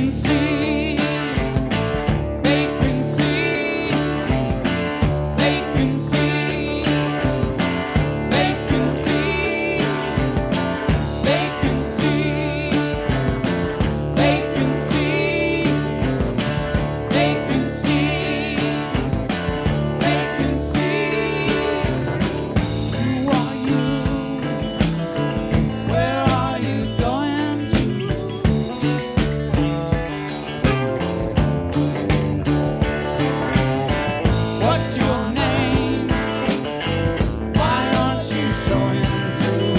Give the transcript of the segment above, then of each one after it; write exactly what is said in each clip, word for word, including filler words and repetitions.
Vacancy, vacancy, vacancy, vacancy, vacancy, vacancy, vacancy, vacancy. Who are you? Where are you going to? What's your name? Why aren't you showing through?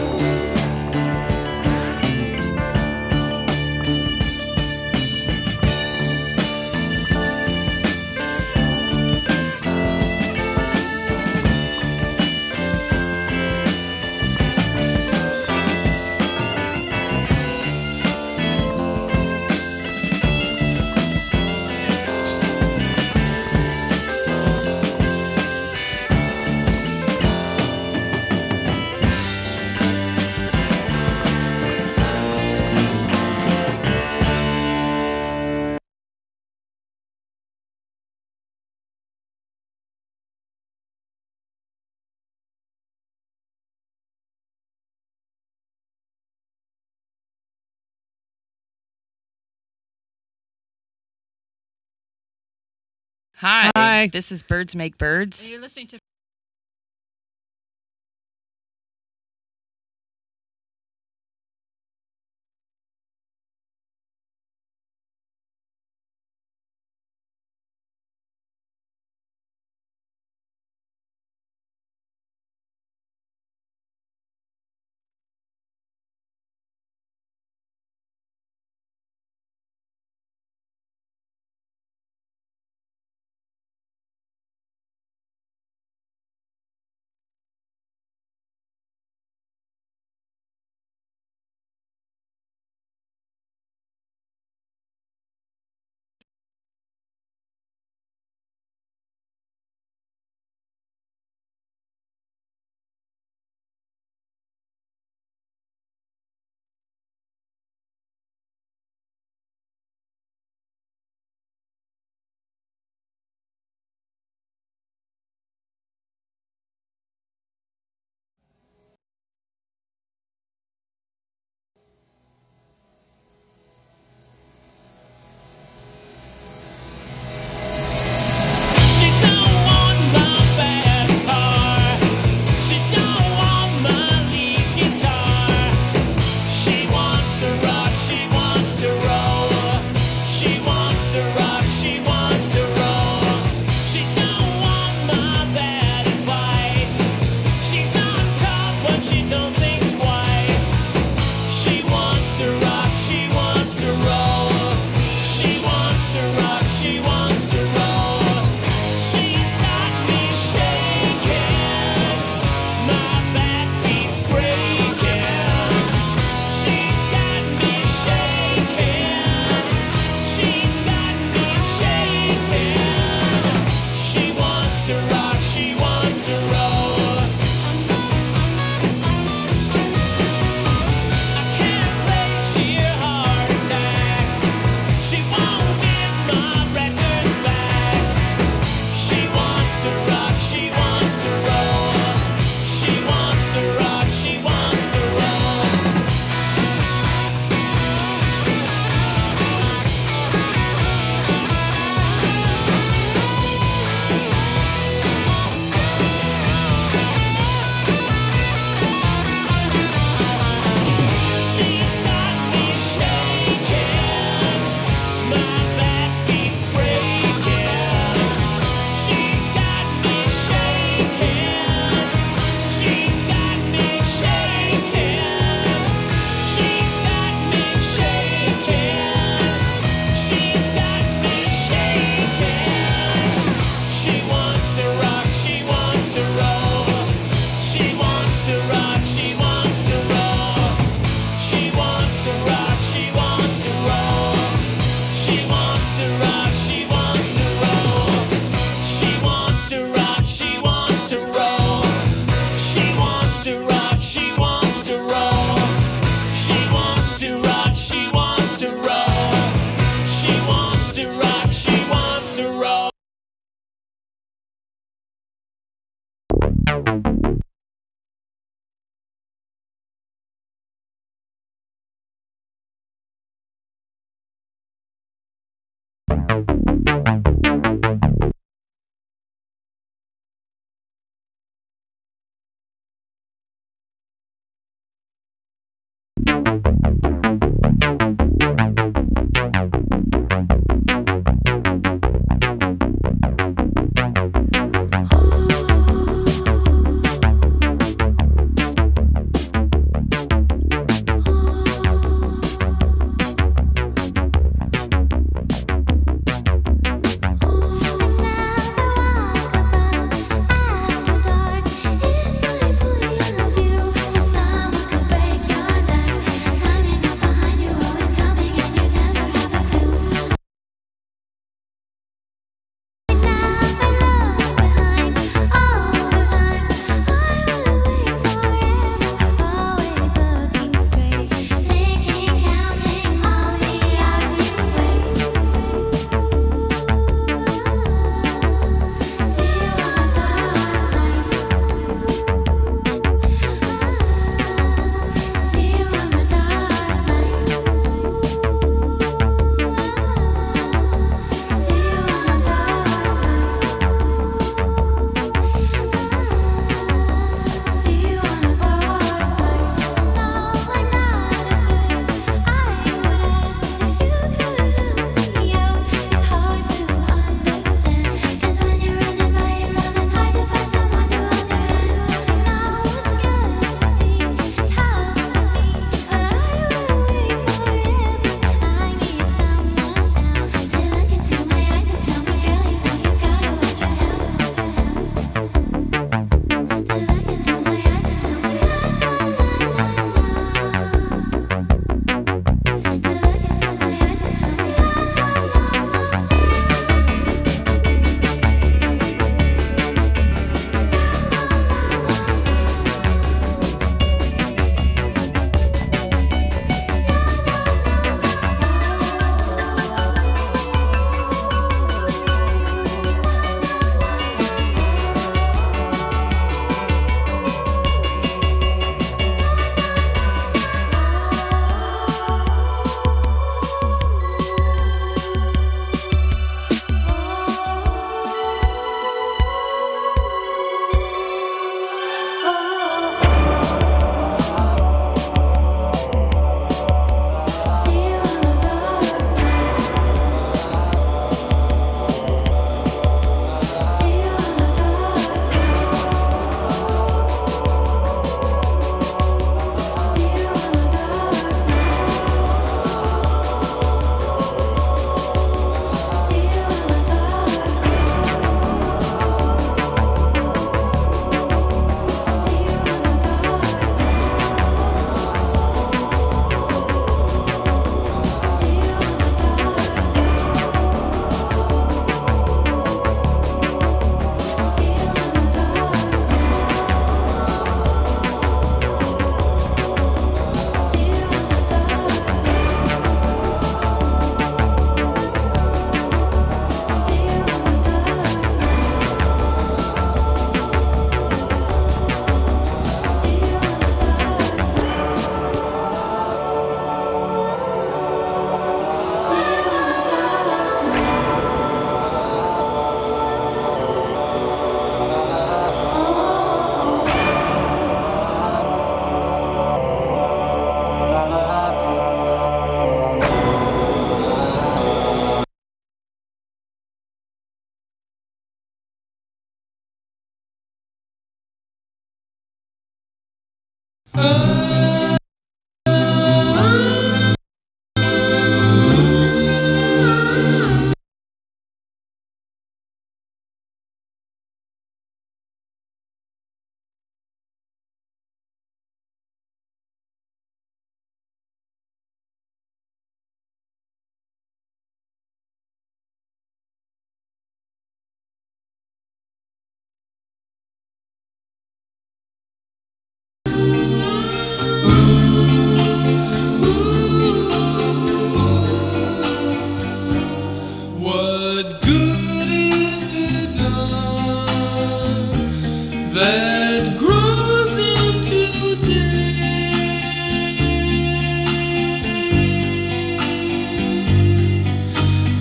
Hi. Hi. This is Birds Make Birds. You're listening to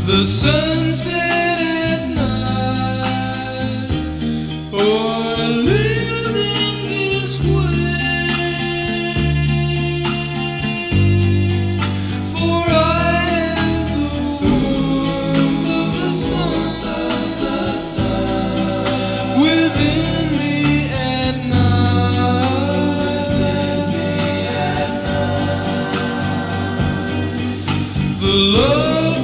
the sunset at night, or living this way. For I have the warmth of the sun, of the sun within me at night, within me at night. The love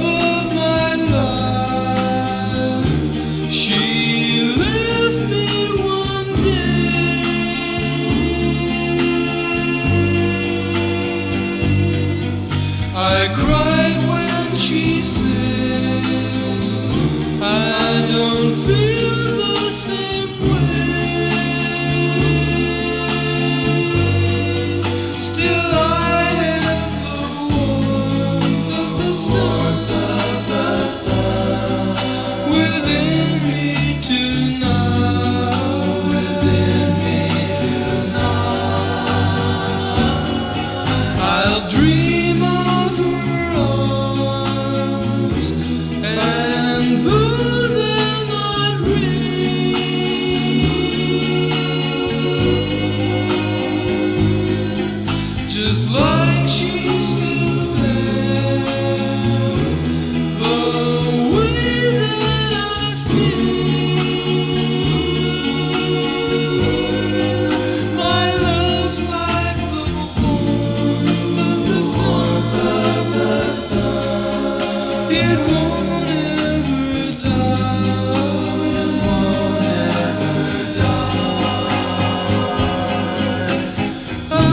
I cried when she said, I don't feel the same way. Still I have the warmth of the sun, of the sun within me tonight, within me tonight. I'll dream of just like she's still there, the way that I feel, my love's like the warmth of the sun, of the sun. It won't ever die, it won't ever die. Oh.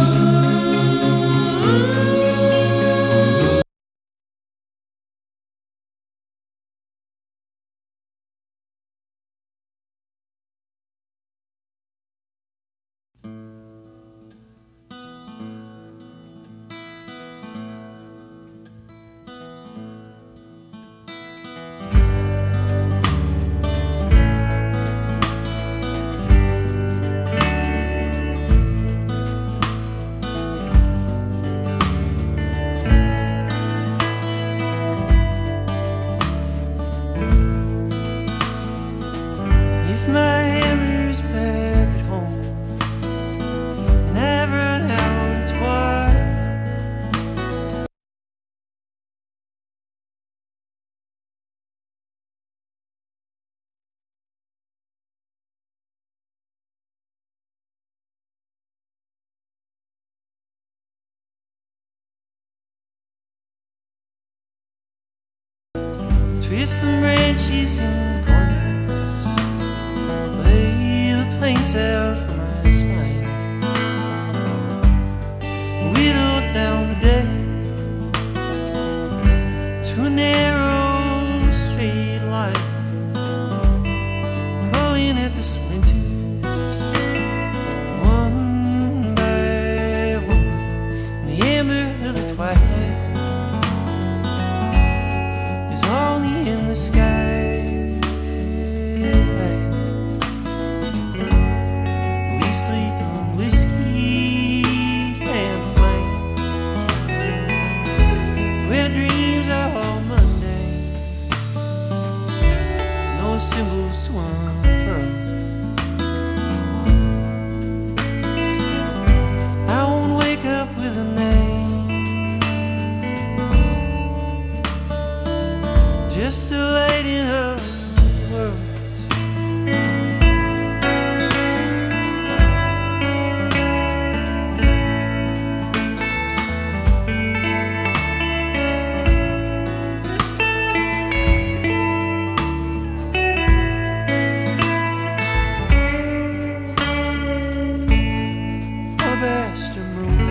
If my hammer's back at home and I've run out of twine, twist the branches and corners, lay the planks out for my spine, whittle down the day to a narrow straight line, pulling at the splinters one by one in the amber of the twilight. Only in the sky we sleep on whiskey and flame, where dreams are all mundane, no symbols to unfurl. I won't wake up with a name, just a light in her world. Alabaster moon,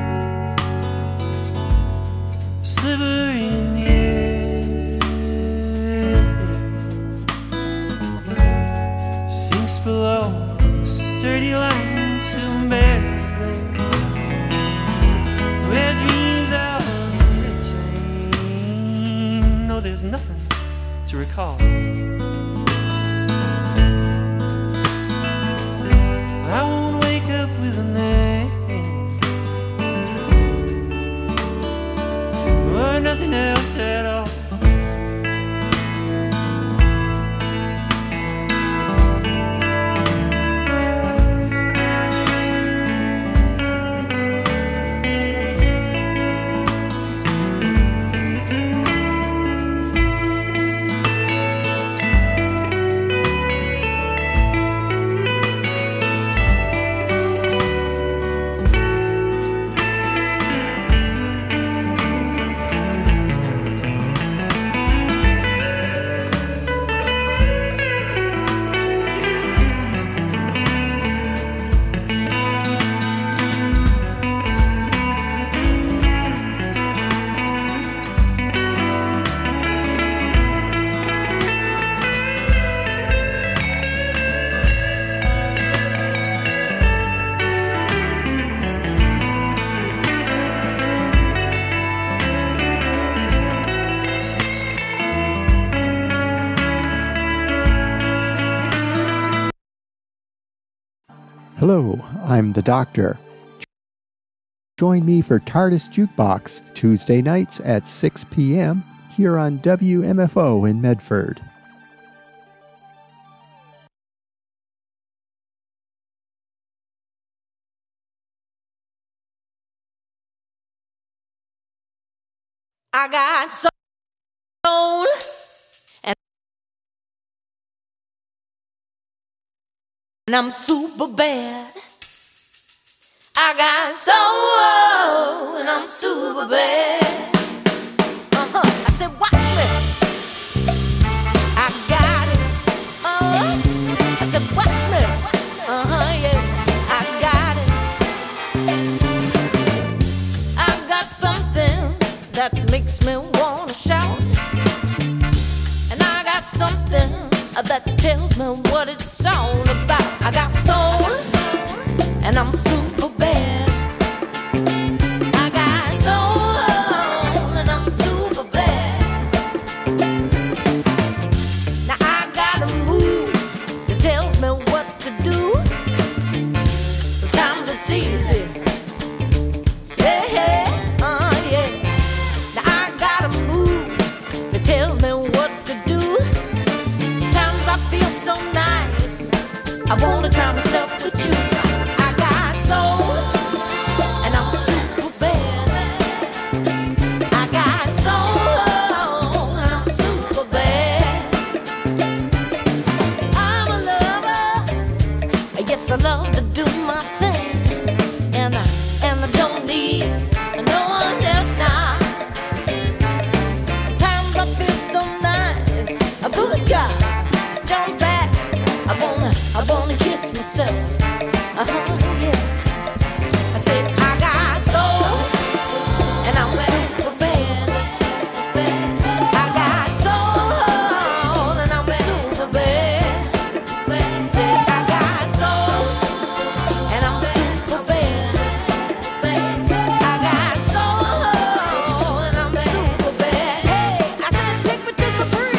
a sliver in the air, sinks below sturdy lines to barely, where dreams are retained. No, there's nothing to recall. I won't wake up with a name or nothing else at all. Hello, I'm the Doctor. Join me for TARDIS Jukebox Tuesday nights at six p.m. here on W M F O in Medford. I got soul and I'm super bad. I got soul and I'm super bad. Uh-huh. I said, watch me. I got it. Uh-huh. I said, watch me. Uh-huh, yeah. I got it. I got something that makes me wanna shout. And I got something that tells me what it's all about. I got soul and I'm super bad. I got soul and I'm super bad. Now I got a move that tells me what to do. Sometimes it's easy. Yeah, yeah, uh, yeah. Now I got a move that tells me what to do. Sometimes I feel so nice, I wanna try myself with you. I got soul and I'm super bad. I got soul and I'm super bad. I'm a lover, yes I love to do my thing, and I, and I don't need no one else now. Sometimes I feel so nice, a good guy, jump back, I wanna, I wanna kiss myself. Uh-huh, yeah. I said I got soul and I'm super bad. I got soul and I'm super bad. Said I got soul and I'm super bad. I got soul and I'm super bad. Hey, I said take me to the bridge.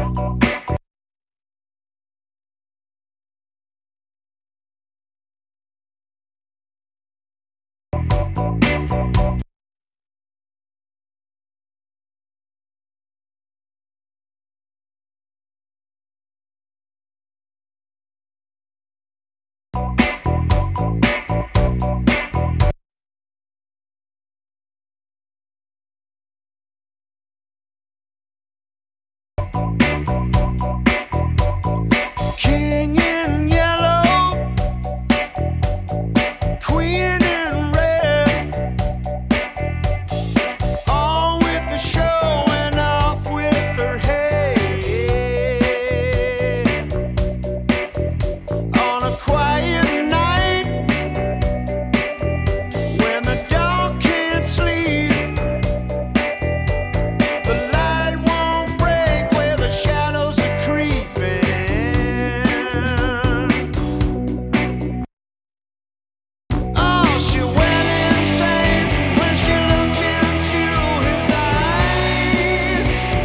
King in yellow, queen in red, on with the show and off with her head. On a quiet night, when the dog can't sleep, the light won't break where the shadows are creeping. Oh, she went insane when she looked into his eyes.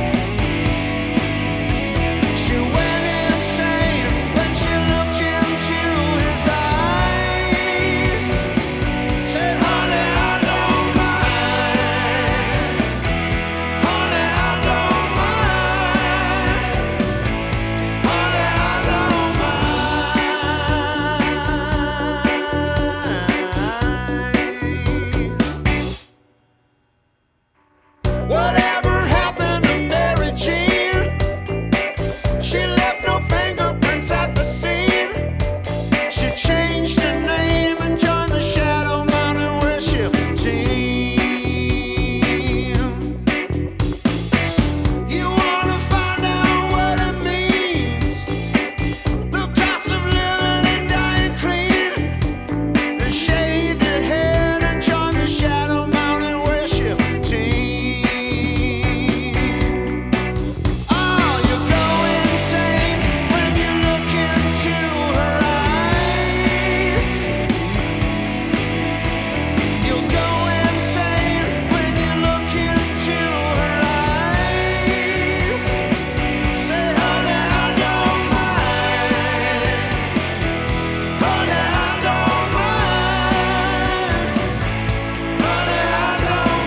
She went insane when she looked into his eyes. Said, honey, I don't mind. Honey, I don't mind. Honey, I don't mind. Whatever happened to Mary Jean? She left no fingerprints at the scene. She changed her name and joined the Shadow Mountain Worship Team. You wanna find out what it means? The cost of living and dying clean. Then shave your head and join the Shadow Mountain Worship Team. Oh, you go insane when you look into her eyes. You'll go insane when you look into her eyes. Say, honey, I don't mind. Honey, I don't mind. Honey, I don't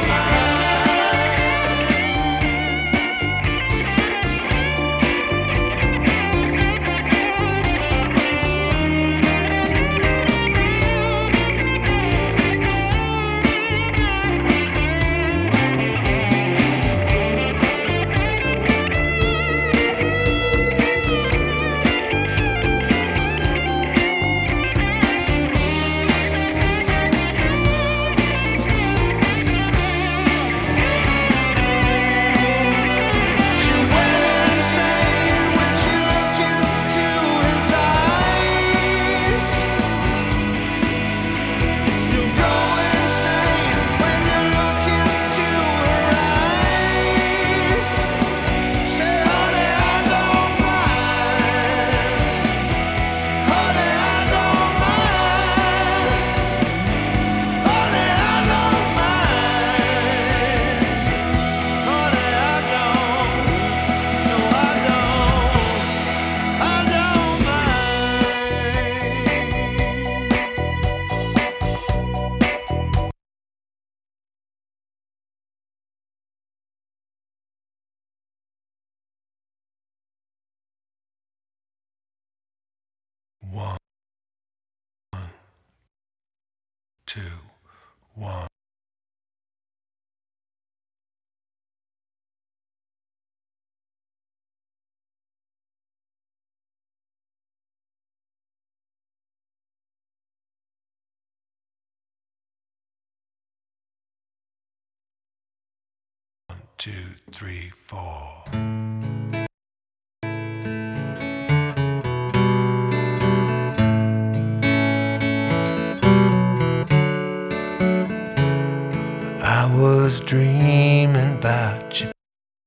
She went insane when she looked into his eyes. You go insane when you look into her eyes. Say, honey, I don't mind. Honey, I don't mind. Honey, I don't mind. Honey, I don't. No, I don't. I don't mind. One, two, one. One, two, three, four. I was dreaming about you,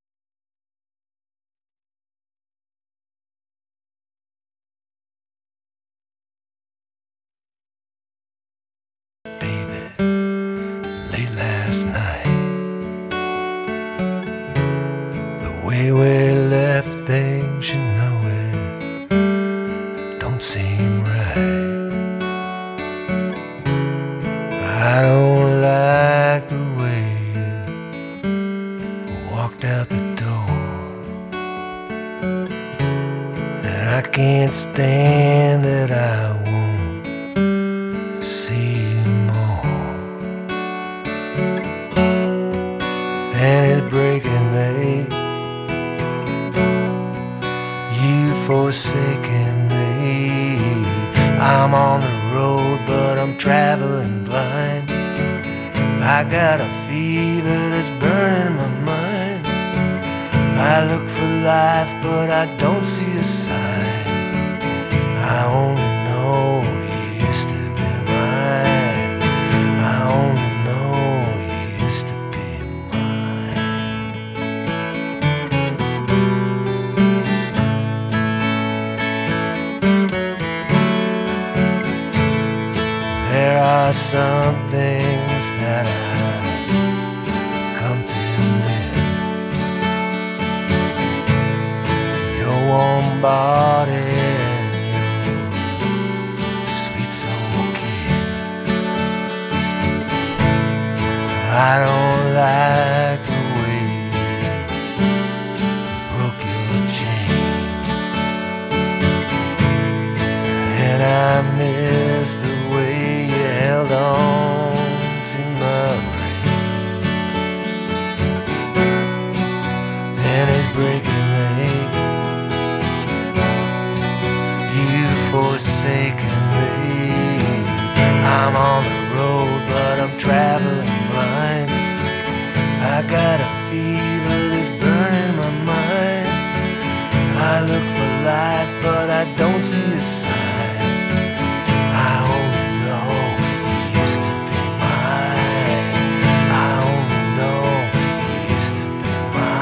baby, late last night. The way we left there don't you know it don't seem right? I don't like the way you walked out the door, and I can't stand that I won't see you more. And it's breaking me, you forsaken me. I'm on the road, but I'm traveling blind. I got a fever that's burning my mind. I look for life, but I don't see a sign. I only know you used to be mine. I only know you used to be mine. There are some things that I've come to miss. Your warm body and your sweet soul kiss. I don't like the way you broke your chains, and I miss the way you held on to my reins. And it's breaking me, you've forsaken me. I'm on the road, but I'm traveling blind. I got a fever that's burning my mind. I look for life, but I don't see a sign. I only know you used to be mine. I only know you used to be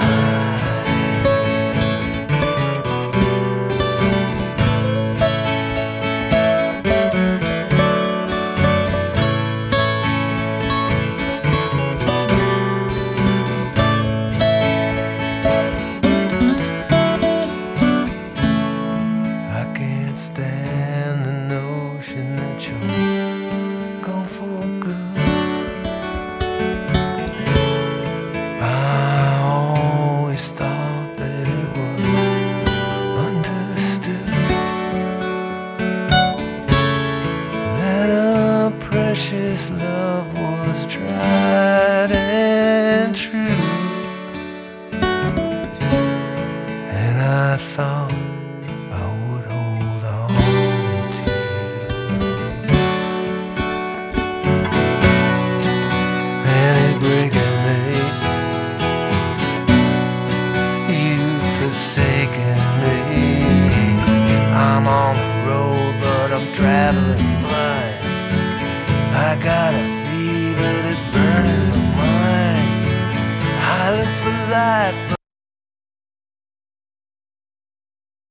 I can't stand the notion that you're gone for good. I always thought that it was understood that a precious love was tried and true, and I thought I would hold on to you. And it's breaking me, you've forsaken me. I'm on the road, but I'm traveling blind. I got a fever that's burning my mind. I look for life,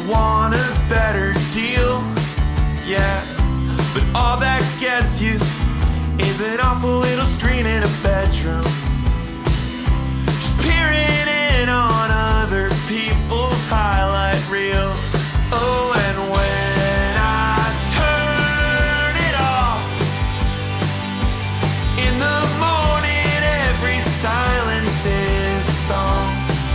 want a better deal, yeah, but all that gets you is an awful little screen in a bedroom, just peering in on other people's highlight reels. Oh, and when I turn it off in the morning, every silence is a song.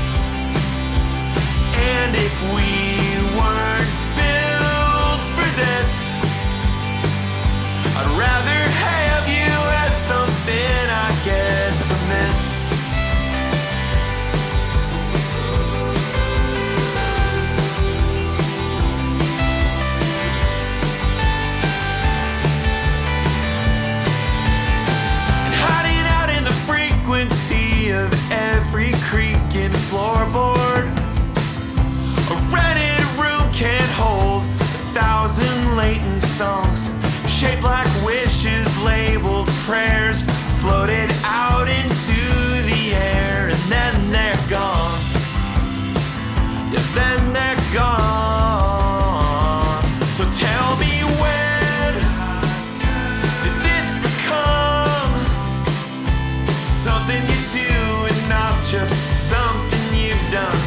And if we weren't built for this, I'd rather have you as something I get to miss. And hiding out in the frequency of every creaking floorboard, a rented room can't hold a thousand latent songs, shaped like wishes, labeled prayers, floated out into the air, and then they're gone. Yeah, then they're gone. So tell me, when did this become something you do and not just something you've done?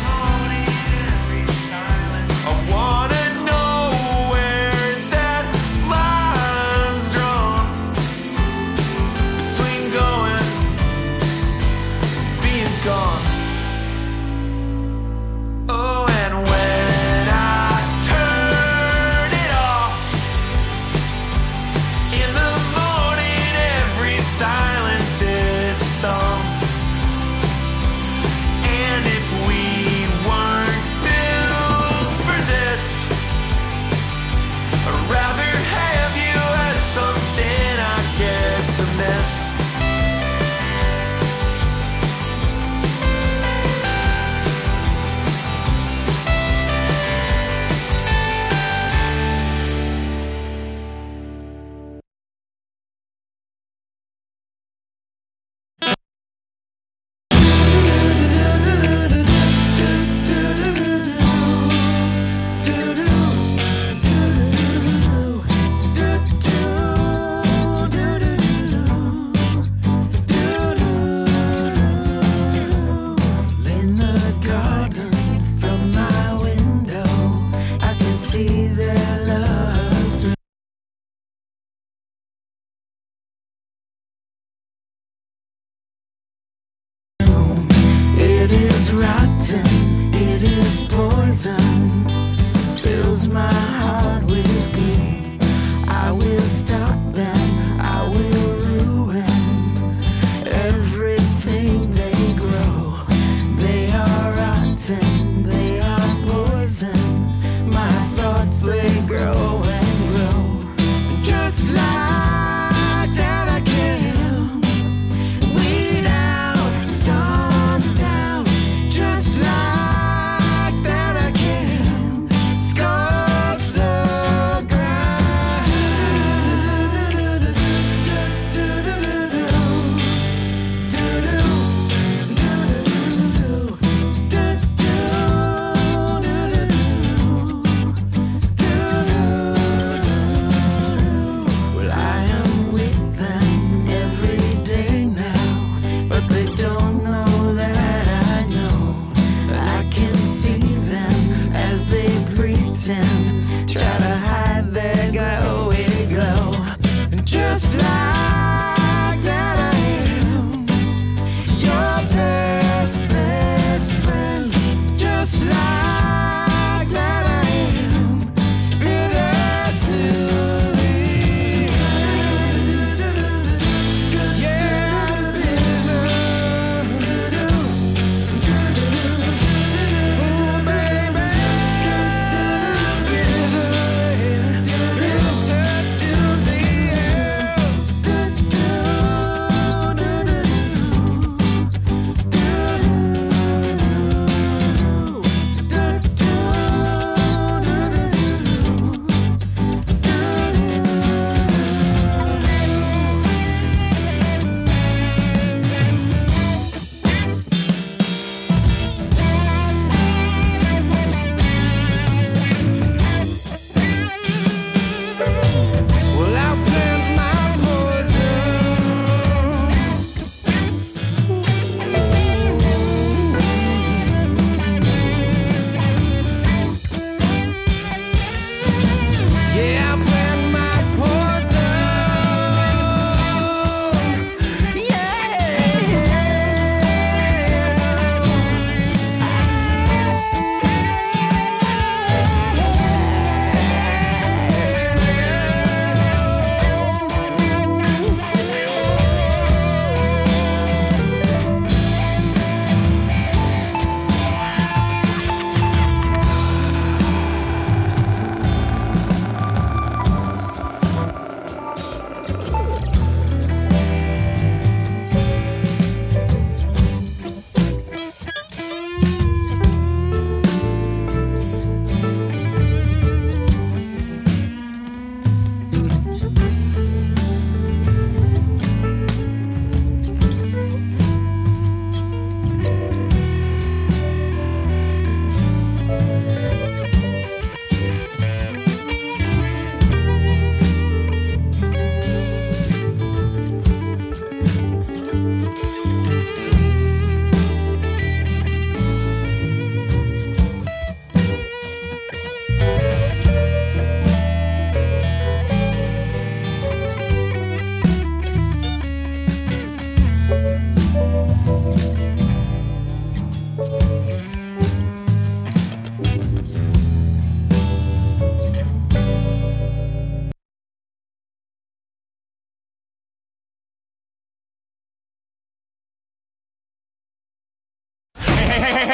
I wanna know where that line's drawn between going and being gone. Oh, and when I turn it off in the morning, every silence is a song. And if we weren't built for this, I'd rather have you as something I get to miss. In the garden from my window, I can see their love. It is rotten, it is poison, fills my heart with glee. I will stop them, I will ruin everything they grow. They are rotten, they are poison, my thoughts they grow and grow. Just like that I can weed out, storm down. Just like that I can scorch the ground. Well, I am with them every day now, but they don't know that I know. I can see them as they pretend, try to hide their glowy glow. And just like that I am your best, best friend. Just like that I am bitter to the end. Yeah, bitter. Oh, baby.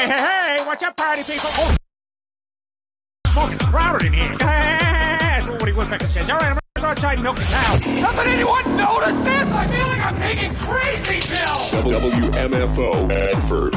hey, hey, watch out, party people. Oh, fucking crowded in here. That's what Woody Woodpecker says. All right, I'm gonna go outside and milk the cow. Doesn't anyone notice this? I feel like I'm taking crazy pills. W M F O Adford.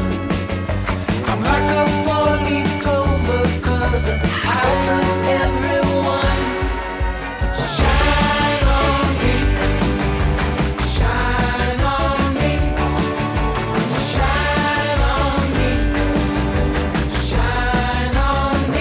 Every